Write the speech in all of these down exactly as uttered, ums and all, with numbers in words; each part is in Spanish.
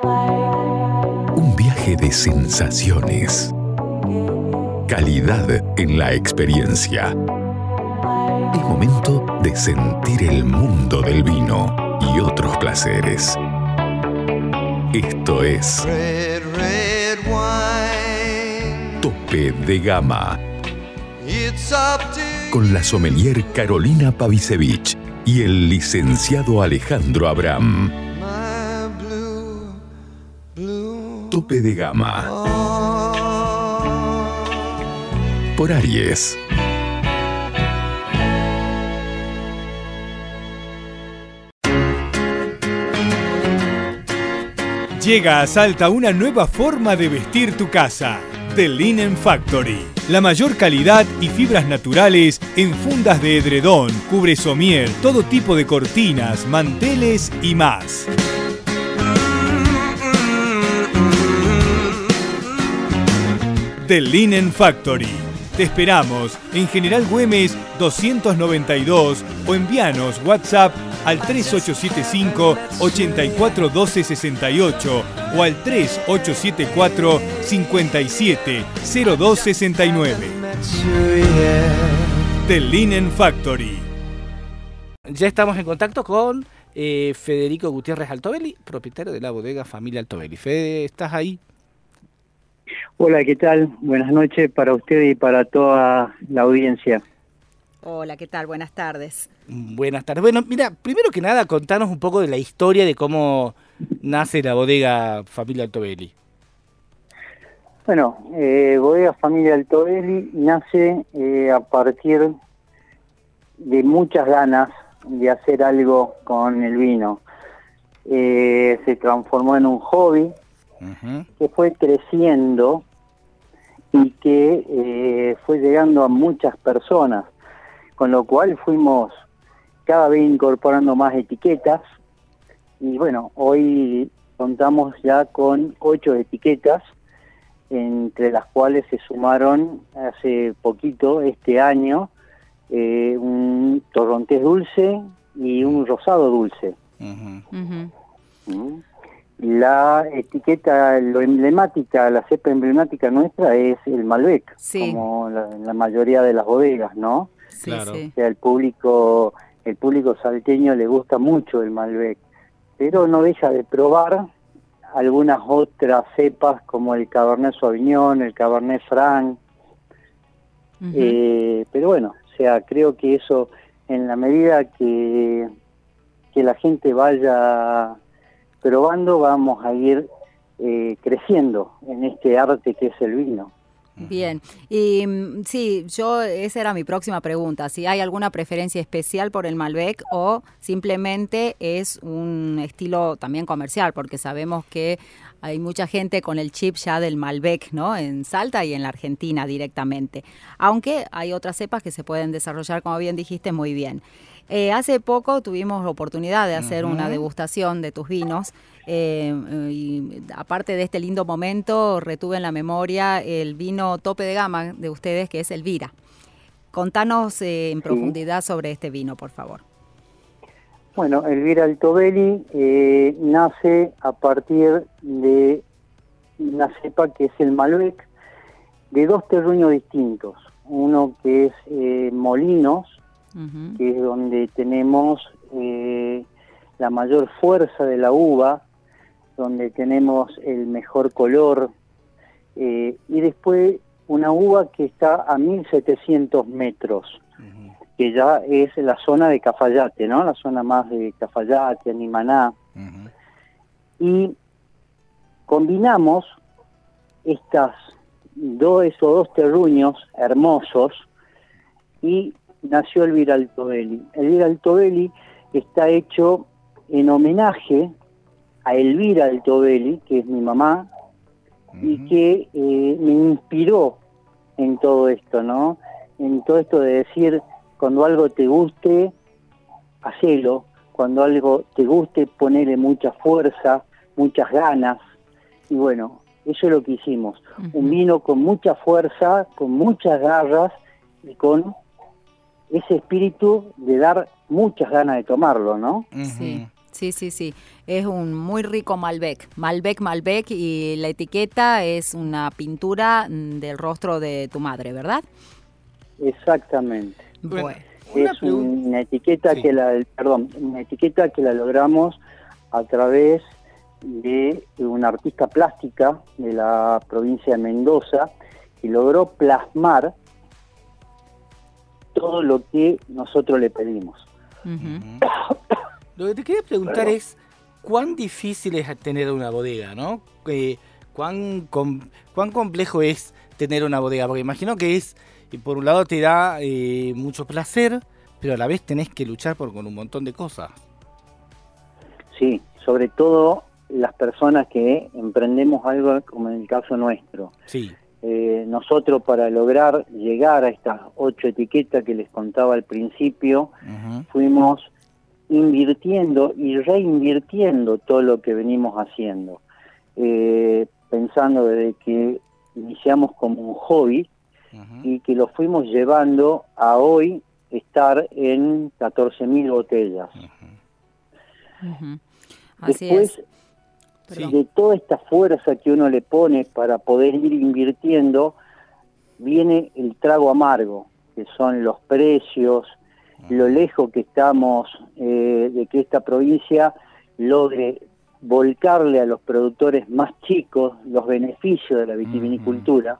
Un viaje de sensaciones. Calidad en la experiencia. Es momento de sentir el mundo del vino y otros placeres. Esto es Red, red wine. Tope de Gama. It's up to Con la sommelier Carolina Pavisevich y el licenciado Alejandro Abraham. my blue, blue. Tope de Gama. Oh. Por Aries. Llega a Salta una nueva forma de vestir tu casa. The Linen Factory. La mayor calidad y fibras naturales en fundas de edredón, cubre somier, todo tipo de cortinas, manteles y más. The Linen Factory. Te esperamos en General Güemes doscientos noventa y dos o envíanos WhatsApp al tres ocho siete cinco, ocho cuatro uno dos seis ocho o al tres ocho siete cuatro, cinco siete cero dos seis nueve. The Linen Factory. Ya estamos en contacto con eh, Federico Gutiérrez Altobelli, propietario de la bodega Familia Altobelli. Fede, ¿estás ahí? Hola, ¿qué tal? Buenas noches para usted y para toda la audiencia. Hola, ¿qué tal? Buenas tardes. Buenas tardes. Bueno, mira, primero que nada, contanos un poco de la historia de cómo nace la bodega Familia Altobelli. Bueno, eh, Bodega Familia Altobelli nace eh, a partir de muchas ganas de hacer algo con el vino. Eh, se transformó en un hobby uh-huh. que fue creciendo y que eh, fue llegando a muchas personas, con lo cual fuimos cada vez incorporando más etiquetas y bueno, hoy contamos ya con ocho etiquetas, entre las cuales se sumaron hace poquito, este año, eh, un torrontés dulce y un rosado dulce. Uh-huh. Uh-huh. La etiqueta, lo emblemática, la cepa emblemática nuestra es el Malbec, sí. como la, la mayoría de las bodegas, ¿no? Sí, claro. Sí. O sea, el público, el público salteño le gusta mucho el Malbec, pero no deja de probar algunas otras cepas como el Cabernet Sauvignon, el Cabernet Franc. Uh-huh. eh, pero bueno, o sea, creo que eso, en la medida que, que la gente vaya probando, vamos a ir eh, creciendo en este arte que es el vino. Bien, y sí, yo esa era mi próxima pregunta, si hay alguna preferencia especial por el Malbec o simplemente es un estilo también comercial, porque sabemos que hay mucha gente con el chip ya del Malbec, ¿no? En Salta y en la Argentina directamente, aunque hay otras cepas que se pueden desarrollar, como bien dijiste, muy bien. Eh, hace poco tuvimos la oportunidad de hacer uh-huh. una degustación de tus vinos. Eh, y aparte de este lindo momento, retuve en la memoria el vino tope de gama de ustedes, que es Elvira. Contanos eh, en sí. profundidad sobre este vino, por favor. Bueno, Elvira Altobelli eh, nace a partir de una cepa que es el Malbec, de dos terruños distintos. Uno que es eh, Molinos, uh-huh. que es donde tenemos eh, la mayor fuerza de la uva, donde tenemos el mejor color, eh, y después una uva que está a mil setecientos metros, uh-huh. que ya es la zona de Cafayate, ¿no? La zona más de Cafayate, Animaná. Uh-huh. Y combinamos estas dos, esos dos terruños hermosos y nació Elvira Altobelli. Elvira Altobelli está hecho en homenaje a Elvira Altobelli, que es mi mamá, uh-huh. y que eh, me inspiró en todo esto, ¿no? En todo esto de decir, cuando algo te guste, hacelo. Cuando algo te guste, ponele mucha fuerza, muchas ganas. Y bueno, eso es lo que hicimos. Uh-huh. Un vino con mucha fuerza, con muchas garras y con ese espíritu de dar muchas ganas de tomarlo, ¿no? Sí. Sí, sí, sí. Es un muy rico Malbec. Malbec, Malbec, y la etiqueta es una pintura del rostro de tu madre, ¿verdad? Exactamente. Bueno, Bueno. una Es pregunta. una etiqueta Sí. que la, perdón, una etiqueta que la logramos a través de una artista plástica de la provincia de Mendoza, que logró plasmar todo lo que nosotros le pedimos. Ujú. Lo que te quería preguntar Perdón. es cuán difícil es tener una bodega, ¿no? Eh, cuán, com- cuán complejo es tener una bodega, porque imagino que es, y por un lado te da eh, mucho placer, pero a la vez tenés que luchar por con un montón de cosas. Sí, sobre todo las personas que emprendemos algo como en el caso nuestro. Sí. Eh, nosotros para lograr llegar a estas ocho etiquetas que les contaba al principio, Ujú. fuimos invirtiendo y reinvirtiendo todo lo que venimos haciendo. Eh, pensando desde que iniciamos como un hobby Ujú. y que lo fuimos llevando a hoy estar en catorce mil botellas. Ujú. Así Después es. Sí. de toda esta fuerza que uno le pone para poder ir invirtiendo, viene el trago amargo, que son los precios, lo lejos que estamos eh, de que esta provincia logre volcarle a los productores más chicos los beneficios de la vitivinicultura.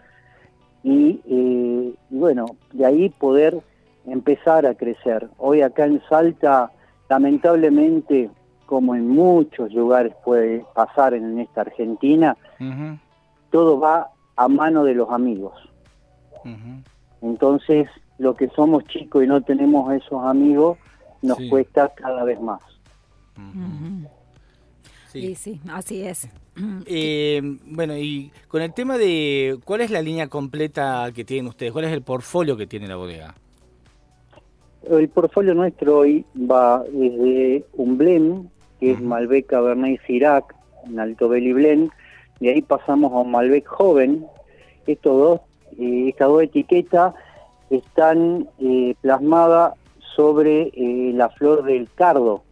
Y, eh, y bueno, de ahí poder empezar a crecer. Hoy acá en Salta, lamentablemente, como en muchos lugares puede pasar en esta Argentina, Ujú. todo va a mano de los amigos. Ujú. Entonces, lo que somos chicos y no tenemos esos amigos, nos Sí. cuesta cada vez más. Ujú. Sí. Y sí, así es. Eh, bueno, y con el tema de cuál es la línea completa que tienen ustedes, cuál es el portfolio que tiene la bodega. El portfolio nuestro hoy va desde un blend, que es Ujú. Malbec Cabernet Sirac, un Alto Belly Blend, de ahí pasamos a un Malbec joven. Estos dos, eh, estas dos etiquetas están eh, plasmadas sobre eh, la flor del cardo,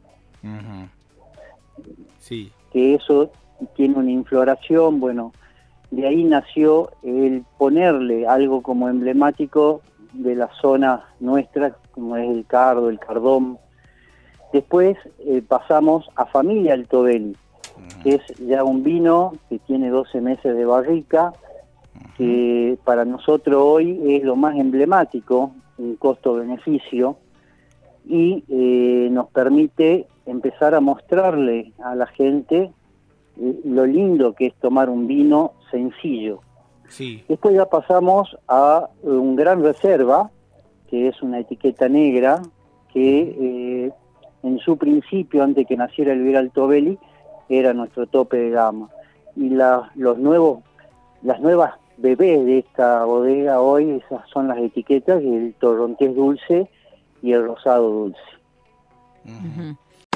Ujú. Sí. que eso tiene una infloración. Bueno, de ahí nació el ponerle algo como emblemático de la zona nuestra, como es el cardo, el cardón. Después eh, pasamos a Familia Alto Belli, que es ya un vino que tiene doce meses de barrica, que para nosotros hoy es lo más emblemático, un costo-beneficio, y eh, nos permite empezar a mostrarle a la gente eh, lo lindo que es tomar un vino sencillo. Sí. Después ya pasamos a un Gran Reserva, que es una etiqueta negra, que eh, en su principio, antes que naciera el Vera Alto Belli, era nuestro tope de gama. Y la, los nuevos, las nuevas bebés de esta bodega hoy, esas son las etiquetas, el torrontés dulce y el rosado dulce. Ujú.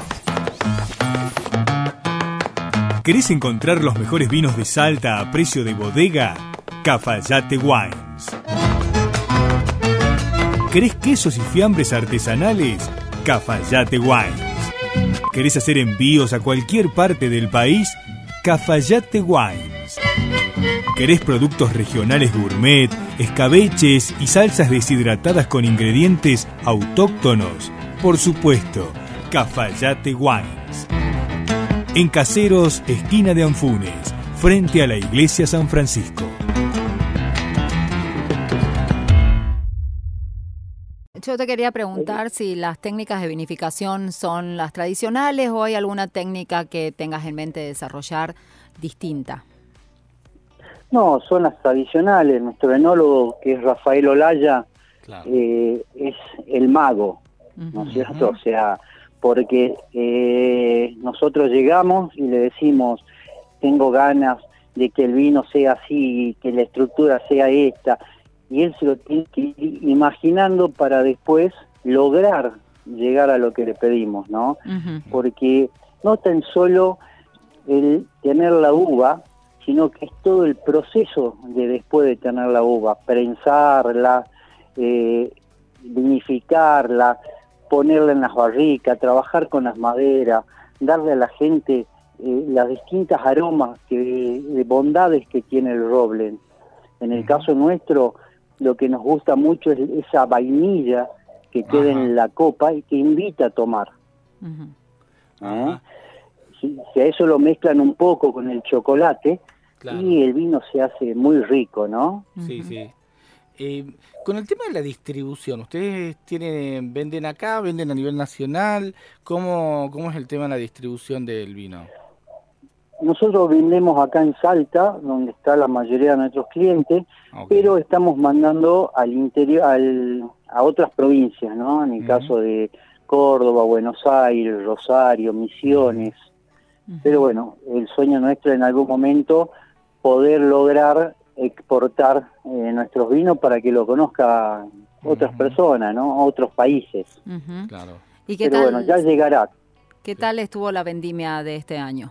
¿Querés encontrar los mejores vinos de Salta a precio de bodega? Cafayate Wines. ¿Querés quesos y fiambres artesanales? Cafayate Wines. ¿Querés hacer envíos a cualquier parte del país? Cafayate Wines. ¿Querés productos regionales gourmet, escabeches y salsas deshidratadas con ingredientes autóctonos? Por supuesto, Cafayate Wines. En Caseros, esquina de Anfunes, frente a la iglesia San Francisco. Yo te quería preguntar si las técnicas de vinificación son las tradicionales o hay alguna técnica que tengas en mente desarrollar distinta. No, son las tradicionales. Nuestro enólogo, que es Rafael Olaya, Claro. eh, es el mago, ¿no es cierto? Ujú. O sea, porque eh, nosotros llegamos y le decimos, tengo ganas de que el vino sea así, que la estructura sea esta, y él se lo tiene que ir imaginando para después lograr llegar a lo que le pedimos, ¿no? Ujú. Porque no tan solo el tener la uva, sino que es todo el proceso de después de tener la uva, prensarla, eh, vinificarla, ponerla en las barricas, trabajar con las maderas, darle a la gente eh, las distintas aromas, que, de bondades que tiene el roble. En el caso nuestro, lo que nos gusta mucho es esa vainilla que queda Ajá. en la copa y que invita a tomar. Ujú. ¿eh? Si, si a eso lo mezclan un poco con el chocolate, Claro. y el vino se hace muy rico, ¿no? Sí, sí. Eh, con el tema de la distribución, ¿ustedes tienen, venden acá, venden a nivel nacional? ¿Cómo, cómo es el tema de la distribución del vino? Nosotros vendemos acá en Salta, donde está la mayoría de nuestros clientes, Ok. pero estamos mandando al interior, al, a otras provincias, ¿no? En el Ujú. caso de Córdoba, Buenos Aires, Rosario, Misiones. Pero bueno, el sueño nuestro en algún momento poder lograr exportar eh, nuestros vinos para que lo conozcan otras Ujú. personas, ¿no? Otros países. Ujú. Claro. ¿Y qué Pero tal, bueno, ya llegará. qué tal estuvo la vendimia de este año?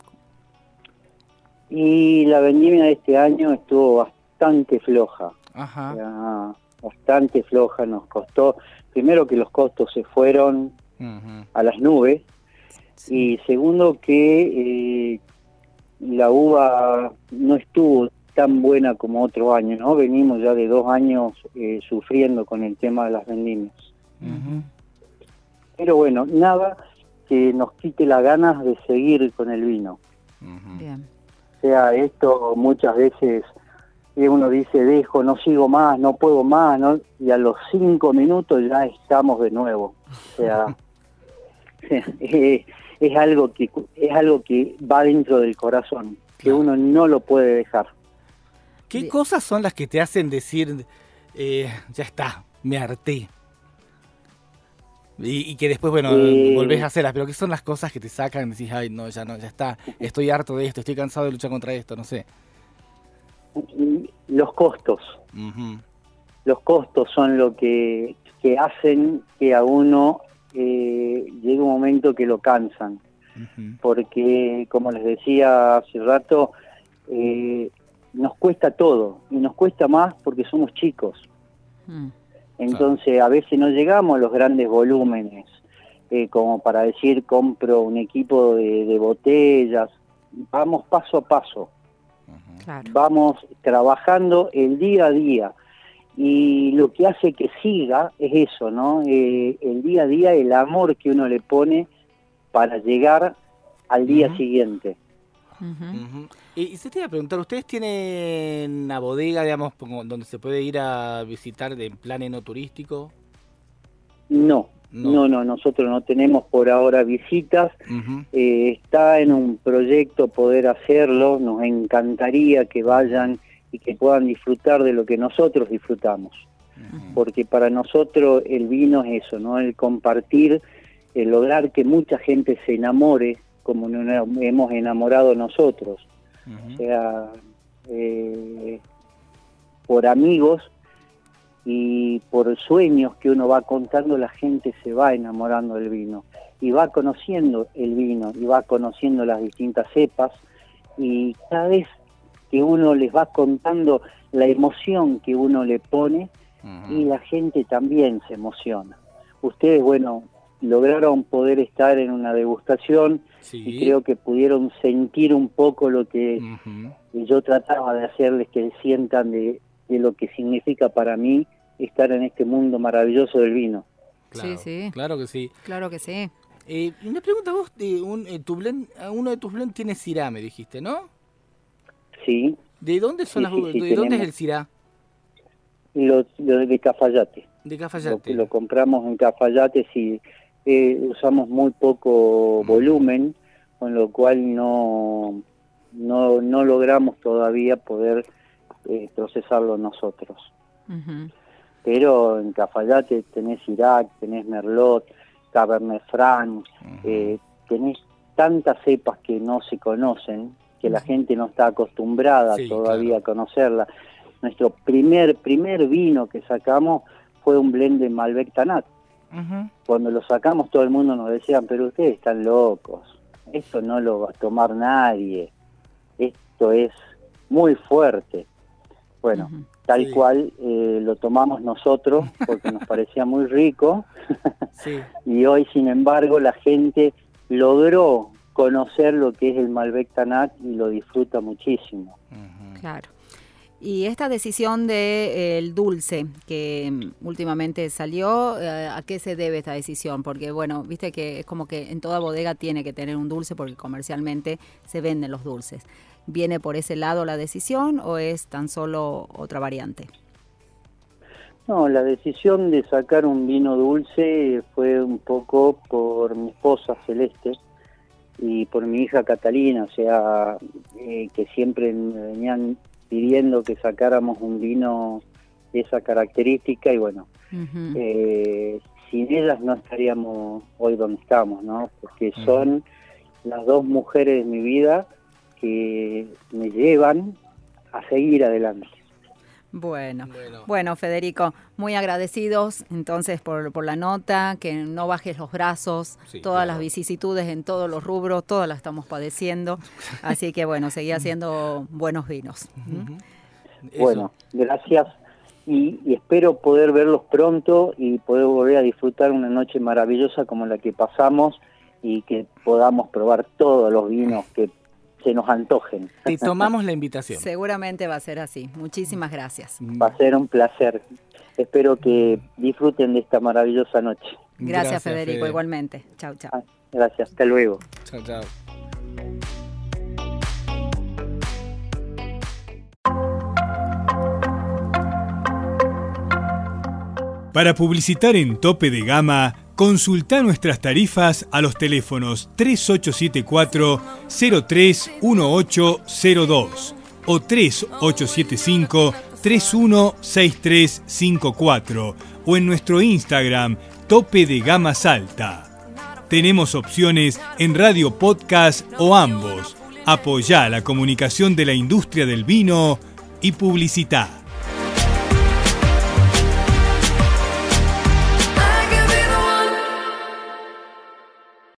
Y la vendimia de este año estuvo bastante floja. Ajá. Ya, bastante floja, nos costó, primero que los costos se fueron Ujú. a las nubes, y segundo que eh, la uva no estuvo tan buena como otro año, ¿no? Venimos ya de dos años eh, sufriendo con el tema de las vendimias. Ujú. Pero bueno, nada que nos quite las ganas de seguir con el vino. Ujú. Bien. O sea, esto muchas veces eh, uno dice, dejo, no sigo más, no puedo más, ¿no? Y a los cinco minutos ya estamos de nuevo. O sea, eh, es algo que es algo que va dentro del corazón, que Claro. uno no lo puede dejar. ¿Qué Bien. cosas son las que te hacen decir, eh, ya está, me harté? Y, y que después, bueno, Eh, volvés a hacerlas, pero ¿qué son las cosas que te sacan y decís, ay, no, ya no, ya está, estoy harto de esto, estoy cansado de luchar contra esto, no sé? Los costos, Ujú. los costos son lo que, que hacen que a uno eh, llegue un momento que lo cansan. Ujú. Porque, como les decía hace rato, eh, nos cuesta todo, y nos cuesta más porque somos chicos. Mm. Entonces, a veces no llegamos a los grandes volúmenes, eh, como para decir, compro un equipo de, de botellas. Vamos paso a paso, Claro. vamos trabajando el día a día. Y lo que hace que siga es eso, ¿no? Eh, el día a día, el amor que uno le pone para llegar al día Ujú. siguiente. Ujú. Ujú. Y, y se te iba a preguntar, ¿ustedes tienen una bodega, digamos, como donde se puede ir a visitar de en plan enoturístico? No, No. no, no, nosotros no tenemos por ahora visitas. Ujú. Eh, está en un proyecto poder hacerlo, nos encantaría que vayan y que puedan disfrutar de lo que nosotros disfrutamos. Ujú. Porque para nosotros el vino es eso, ¿no? El compartir, el lograr que mucha gente se enamore como nos hemos enamorado nosotros. O Ujú. sea, eh, por amigos y por sueños que uno va contando, la gente se va enamorando del vino y va conociendo el vino y va conociendo las distintas cepas, y cada vez que uno les va contando la emoción que uno le pone, Ujú. y la gente también se emociona. Ustedes, bueno, lograron poder estar en una degustación Sí. y creo que pudieron sentir un poco lo que Ujú. yo trataba de hacerles que sientan de, de lo que significa para mí estar en este mundo maravilloso del vino. Claro, Sí, sí. claro que sí. Claro que sí. Eh, una pregunta vos, de un, eh, tu blend, uno de tus blend tiene Syrah, me dijiste, ¿no? Sí, ¿De dónde son Sí, las sí, uvas? sí, ¿De dónde es tenemos. el Syrah? lo, lo de Cafayate. De Lo, Cafayate. lo compramos en Cafayate, sí. Eh, usamos muy poco Mm. volumen, con lo cual no, no, no logramos todavía poder eh, procesarlo nosotros. Ujú. Pero en Cafayate tenés Irak, tenés Merlot, Cabernet Franc, eh, tenés tantas cepas que no se conocen, que la gente no está acostumbrada Sí, todavía claro. a conocerla. Nuestro primer primer vino que sacamos fue un blend de Malbec Tanat. Ujú. Cuando lo sacamos todo el mundo nos decían, pero ustedes están locos, esto no lo va a tomar nadie, esto es muy fuerte. Bueno, Ujú. tal Sí. cual eh, lo tomamos nosotros porque nos parecía muy rico Sí. y hoy, sin embargo, la gente logró conocer lo que es el Malbec Tannat y lo disfruta muchísimo. Ujú. Claro. Y esta decisión de, eh, el dulce que mm, últimamente salió, eh, ¿a qué se debe esta decisión? Porque, bueno, viste que es como que en toda bodega tiene que tener un dulce porque comercialmente se venden los dulces. ¿Viene por ese lado la decisión o es tan solo otra variante? No, la decisión de sacar un vino dulce fue un poco por mi esposa Celeste y por mi hija Catalina, o sea, eh, que siempre me venían pidiendo que sacáramos un vino de esa característica y bueno, Ujú. eh, sin ellas no estaríamos hoy donde estamos, ¿no? Porque son las dos mujeres de mi vida que me llevan a seguir adelante. Bueno, Bueno. bueno, Federico, muy agradecidos entonces por, por la nota, que no bajes los brazos, Sí, todas claro. las vicisitudes en todos los rubros, todas las estamos padeciendo, así que bueno, seguí haciendo buenos vinos. ¿Mm? Eso. Bueno, gracias y, y espero poder verlos pronto y poder volver a disfrutar una noche maravillosa como la que pasamos y que podamos probar todos los vinos que se nos antojen. Te tomamos la invitación. Seguramente va a ser así. Muchísimas gracias. Va a ser un placer. Espero que disfruten de esta maravillosa noche. Gracias, Federico, Fede. igualmente. Chau, chau. Ah, Gracias, hasta luego. Chao, chao. Para publicitar en Tope de Gama, consulta nuestras tarifas a los teléfonos tres ocho siete cuatro, cero tres uno ocho cero dos o tres ocho siete cinco, tres uno seis tres cinco cuatro o en nuestro Instagram Tope de Gama Salta. Tenemos opciones en radio podcast o ambos. Apoyá la comunicación de la industria del vino y publicitá.